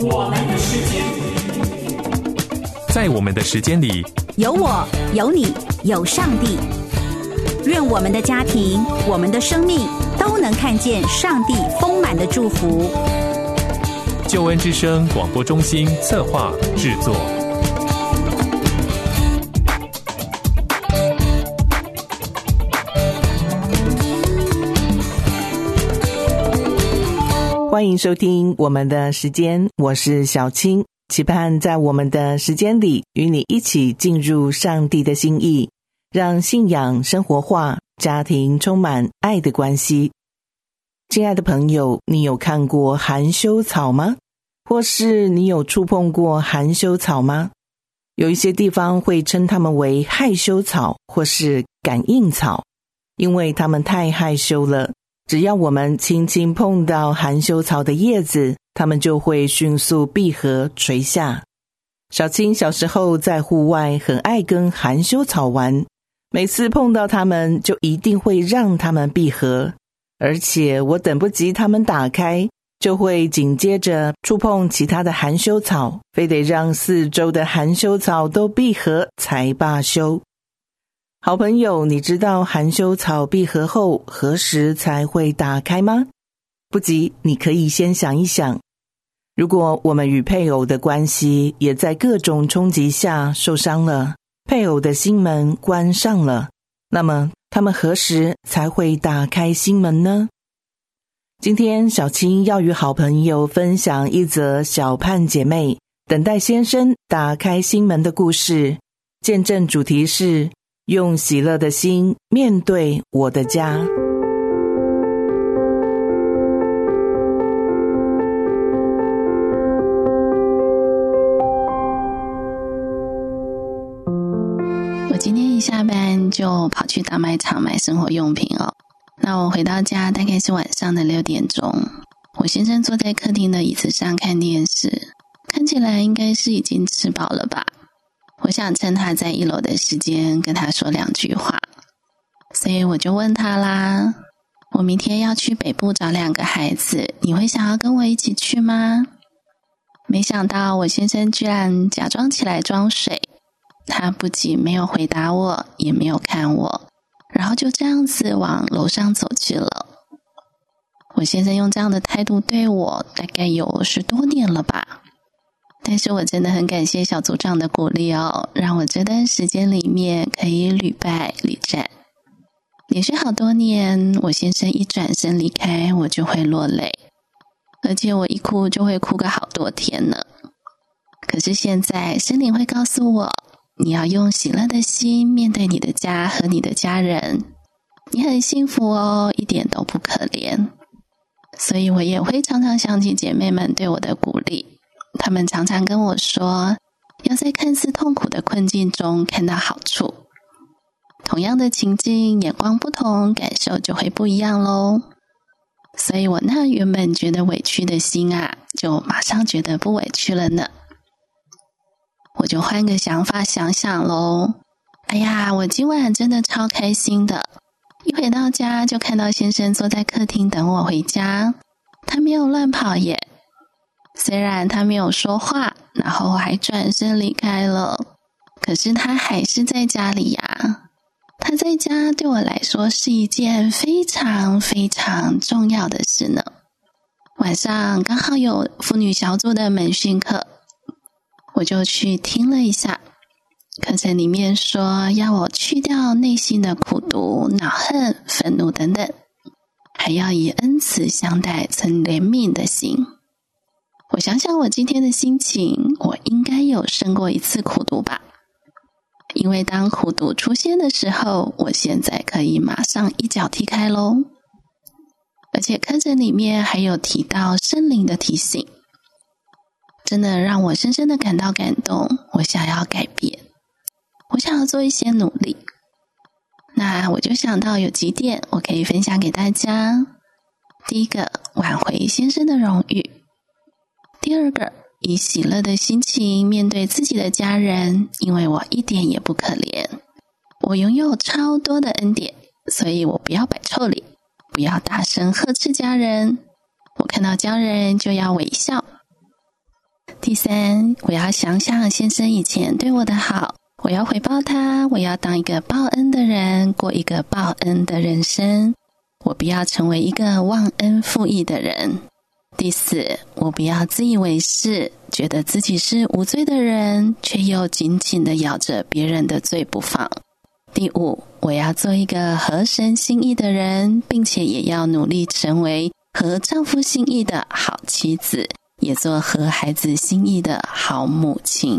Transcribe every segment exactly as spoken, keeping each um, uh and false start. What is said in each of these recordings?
我们的时间， 在我们的时间里， 有我，有你，有上帝。愿我们的家庭，我们的生命都能看见上帝丰满的祝福。 救恩之声广播中心策划制作。 欢迎收听我们的时间，我是小青，期盼在我们的时间里与你一起进入上帝的心意，让信仰生活化，家庭充满爱的关系。亲爱的朋友，你有看过含羞草吗？或是你有触碰过含羞草吗？有一些地方会称它们为害羞草或是感应草，因为它们太害羞了，只要我们轻轻碰到含羞草的叶子，它们就会迅速闭合垂下。小青小时候在户外很爱跟含羞草玩，每次碰到它们就一定会让它们闭合，而且我等不及它们打开，就会紧接着触碰其他的含羞草，非得让四周的含羞草都闭合才罢休。好朋友，你知道含羞草闭合后何时才会打开吗？不急，你可以先想一想，如果我们与配偶的关系也在各种冲击下受伤了，配偶的心门关上了，那么他们何时才会打开心门呢？今天小青要与好朋友分享一则小盼姐妹等待先生打开心门的故事，见证主题是用喜乐的心面对我的家。 我今天一下班就跑去大卖场买生活用品哦。那我回到家大概是晚上的六点钟，我先生坐在客厅的椅子上看电视，看起来应该是已经吃饱了吧。我想趁他在一楼的时间跟他说两句话，所以我就问他啦，我明天要去北部找两个孩子，你会想要跟我一起去吗？没想到我先生居然假装起来装水，他不仅没有回答我，也没有看我，然后就这样子往楼上走去了。我先生用这样的态度对我大概有十多年了吧，但是我真的很感谢小组长的鼓励哦，让我这段时间里面可以屡败屡战。连续好多年，我先生一转身离开，我就会落泪，而且我一哭就会哭个好多天呢。可是现在圣灵会告诉我，你要用喜乐的心面对你的家和你的家人，你很幸福哦，一点都不可怜。所以我也会常常想起姐妹们对我的鼓励，她们常常跟我说，要在看似痛苦的困境中看到好处。同样的情境，眼光不同，感受就会不一样咯。所以我那原本觉得委屈的心啊，就马上觉得不委屈了呢。我就换个想法想想咯，哎呀，我今晚真的超开心的，一回到家就看到先生坐在客厅等我回家，他没有乱跑耶，虽然他没有说话，然后还转身离开了，可是他还是在家里呀。他在家对我来说是一件非常非常重要的事呢。晚上刚好有妇女小组的门训课，我就去听了一下，课程里面说要我去掉内心的苦毒、恼恨、愤怒等等，还要以恩慈相待，存怜悯的心。我想想我今天的心情，我应该有生过一次苦毒吧。因为当苦毒出现的时候，我现在可以马上一脚踢开咯。而且课程里面还有提到圣灵的提醒，真的让我深深的感到感动，我想要改变，我想要做一些努力。那我就想到有几点我可以分享给大家。第一个，挽回先生的荣誉。第二个，以喜乐的心情面对自己的家人，因为我一点也不可怜，我拥有超多的恩典，所以我不要摆臭脸，不要大声呵斥家人，我看到家人就要微笑。 第三，我要想想先生以前对我的好，我要回报他，我要当一个报恩的人，过一个报恩的人生。我不要成为一个忘恩负义的人。第四，我不要自以为是，觉得自己是无罪的人，却又紧紧地咬着别人的罪不放。第五，我要做一个合神心意的人，并且也要努力成为合丈夫心意的好妻子，也做合孩子心意的好母亲。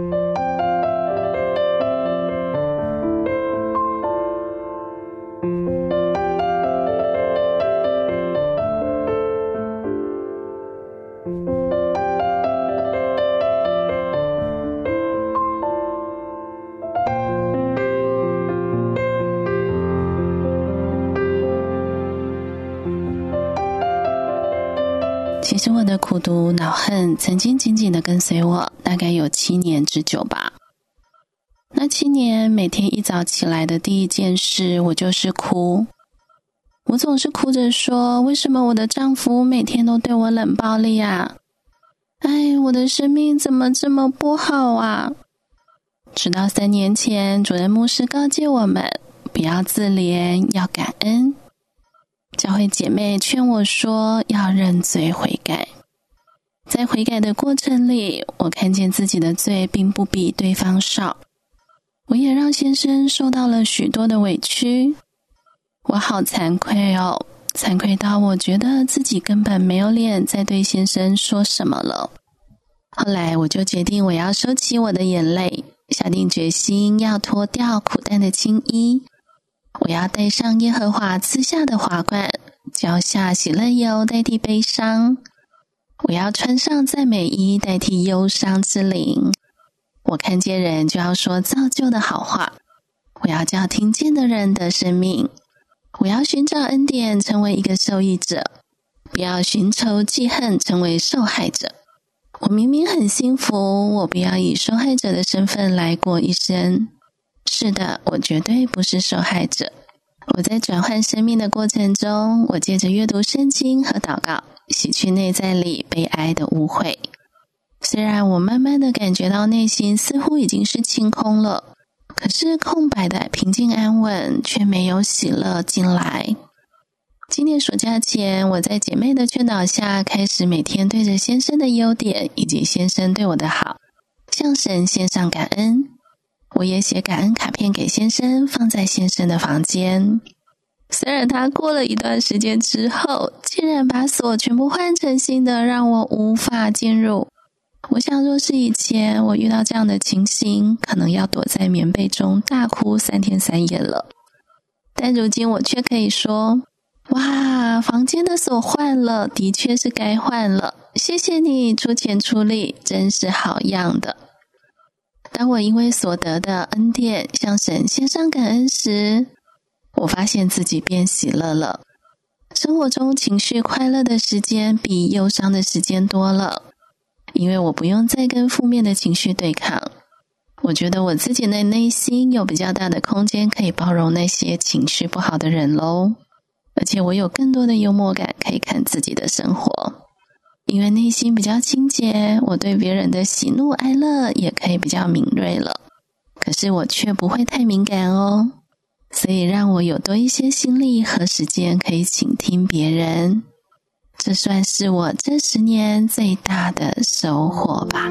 其实我的苦毒恼恨曾经紧紧地跟随我，大概有七年之久吧。那七年每天一早起来的第一件事，我就是哭。我总是哭着说，为什么我的丈夫每天都对我冷暴力啊？哎，我的生命怎么这么不好啊？直到三年前，主任牧师告诫我们，不要自怜，要感恩。教会姐妹劝我说，要认罪悔改。在悔改的过程里，我看见自己的罪并不比对方少，我也让先生受到了许多的委屈。我好惭愧哦，惭愧到我觉得自己根本没有脸再对先生说什么了。后来我就决定我要收起我的眼泪，下定决心要脱掉苦淡的青衣，我要戴上耶和华赐下的华冠，浇下喜乐油代替悲伤。我要穿上赞美衣代替忧伤之灵。我看见人就要说造就的好话，我要叫听见的人得生命。我要寻找恩典，成为一个受益者，不要寻仇记恨，成为受害者。我明明很幸福，我不要以受害者的身份来过一生。是的，我绝对不是受害者。我在转换生命的过程中，我借着阅读圣经和祷告，洗去内在里悲哀的污秽。虽然我慢慢的感觉到内心似乎已经是清空了，可是空白的平静安稳却没有喜乐进来。今年暑假前，我在姐妹的劝导下，开始每天对着先生的优点以及先生对我的好，向神献上感恩。我也写感恩卡片给先生，放在先生的房间。虽然他过了一段时间之后，竟然把锁全部换成新的，让我无法进入。我想若是以前我遇到这样的情形，可能要躲在棉被中大哭三天三夜了。但如今我却可以说，哇，房间的锁换了，的确是该换了，谢谢你出钱出力，真是好样的。当我因为所得的恩典向神献上感恩时，我发现自己变喜乐了。生活中情绪快乐的时间比忧伤的时间多了，因为我不用再跟负面的情绪对抗。我觉得我自己的内心有比较大的空间可以包容那些情绪不好的人咯，而且我有更多的幽默感可以看自己的生活。因为内心比较清洁，我对别人的喜怒哀乐也可以比较敏锐了，可是我却不会太敏感哦，所以让我有多一些心力和时间可以倾听别人，这算是我这十年最大的收获吧。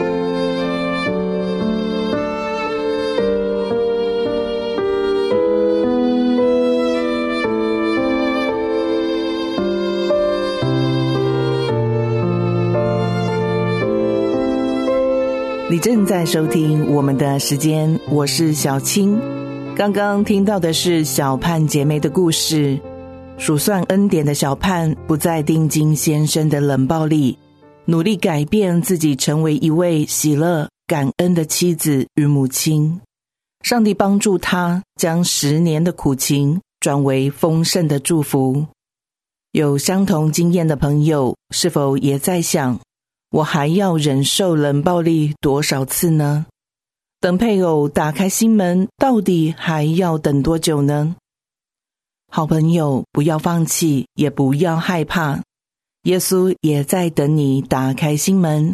你正在收听我们的时间，我是小青。刚刚听到的是小盼姐妹的故事。数算恩典的小盼不再定睛先生的冷暴力，努力改变自己，成为一位喜乐感恩的妻子与母亲。上帝帮助她将十年的苦情转为丰盛的祝福。有相同经验的朋友，是否也在想，我还要忍受冷暴力多少次呢？等配偶打开心门，到底还要等多久呢？好朋友，不要放弃，也不要害怕。耶稣也在等你打开心门，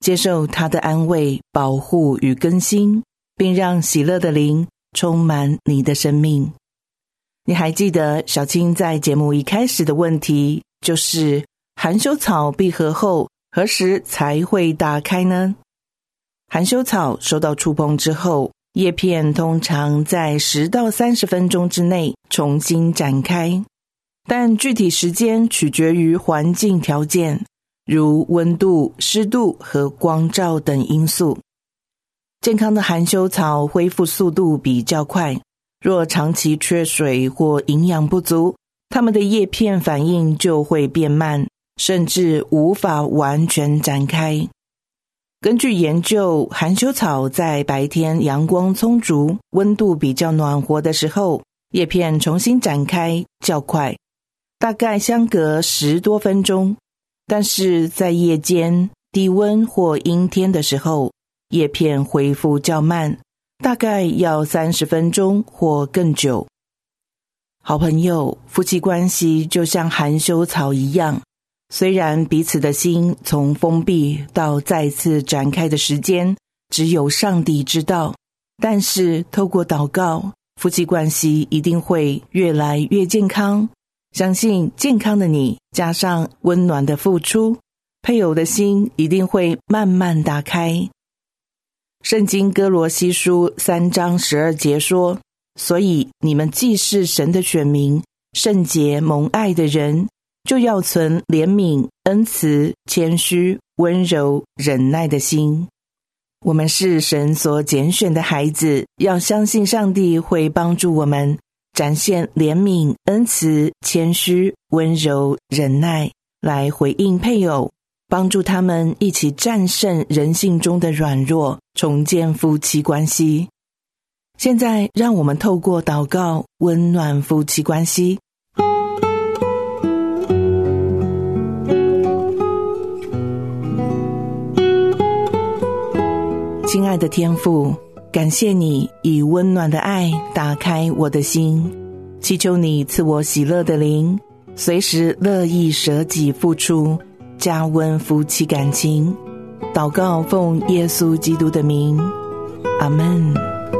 接受他的安慰、保护与更新，并让喜乐的灵充满你的生命。你还记得小青在节目一开始的问题，就是含羞草闭合后何时才会打开呢？含羞草受到触碰之后，叶片通常在十到三十分钟之内重新展开，但具体时间取决于环境条件，如温度、湿度和光照等因素。健康的含羞草恢复速度比较快，若长期缺水或营养不足，它们的叶片反应就会变慢，甚至无法完全展开。根据研究，含羞草在白天阳光充足、温度比较暖和的时候，叶片重新展开较快，大概相隔十多分钟。但是在夜间、低温或阴天的时候，叶片恢复较慢，大概要三十分钟或更久。好朋友，夫妻关系就像含羞草一样，虽然彼此的心从封闭到再次展开的时间只有上帝知道，但是透过祷告，夫妻关系一定会越来越健康。相信健康的你加上温暖的付出，配偶的心一定会慢慢打开。圣经哥罗西书三章十二节说，所以你们既是神的选民，圣洁蒙爱的人，就要存怜悯、恩慈、谦虚、温柔、忍耐的心。我们是神所拣选的孩子，要相信上帝会帮助我们展现怜悯、恩慈、谦虚、温柔、忍耐，来回应配偶，帮助他们一起战胜人性中的软弱，重建夫妻关系。现在让我们透过祷告温暖夫妻关系。亲爱的天父，感谢你以温暖的爱打开我的心，祈求你赐我喜乐的灵，随时乐意舍己付出，加温夫妻感情。祷告奉耶稣基督的名，阿们。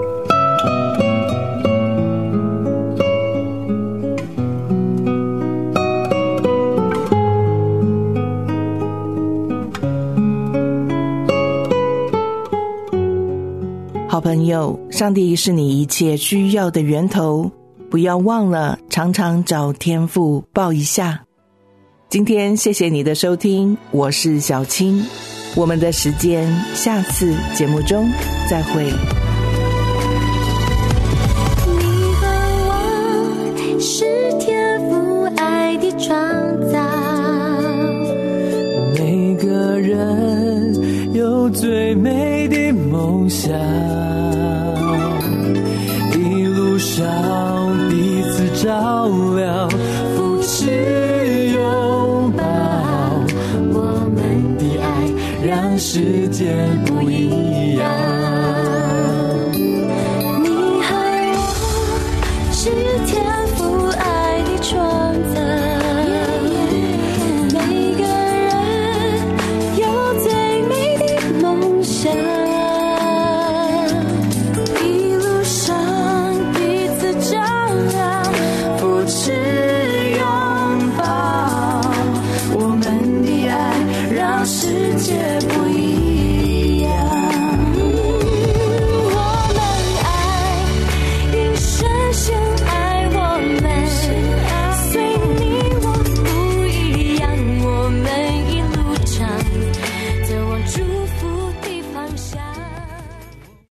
好朋友，上帝是你一切需要的源头，不要忘了常常找天父抱一下。今天谢谢你的收听，我是小青，我们的时间下次节目中再会。 你和我是天父爱的创造， 每个人有最美的梦想，一路上彼此照亮，扶持拥抱，我们的爱让世界不一样。 你和我是天父爱的创造，每个人有最美的梦想，一路上彼此照亮，扶持拥抱，我们的爱让世界不